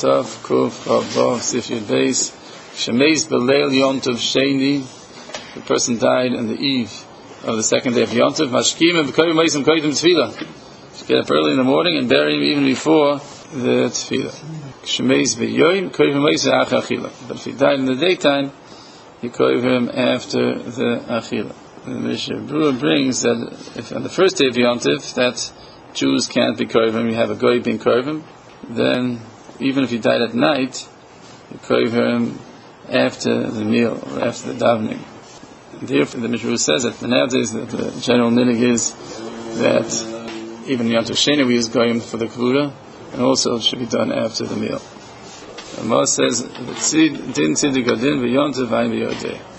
Tov Kuf Vav Sif Yud Beis Shemeis Beleil Yom Tov Sheni. The person died on the eve of the second day of Yom Tov. Mashkim and B'koyim Meisim Koyim Tefillah. Get up early in the morning and bury him even before the Tefillah. Shemeis B'yoyim Koyim Meisim Acha Achila. But if he died in the daytime, you koyim him after the Achila. The Mishnah Berurah brings that if on the first day of Yom Tov that Jews can't be koyim, you have a goy being koyim, then even if he died at night, you koyim him after the meal or after the davening. And therefore, the Mishnah Berurah says that nowadays the general minhag is that even Yom Tov Sheni we use goyim for the kavura, and also it should be done after the meal. The Moshe says, "Din tzidik adin v'yom tov v'ayim v'yodeh."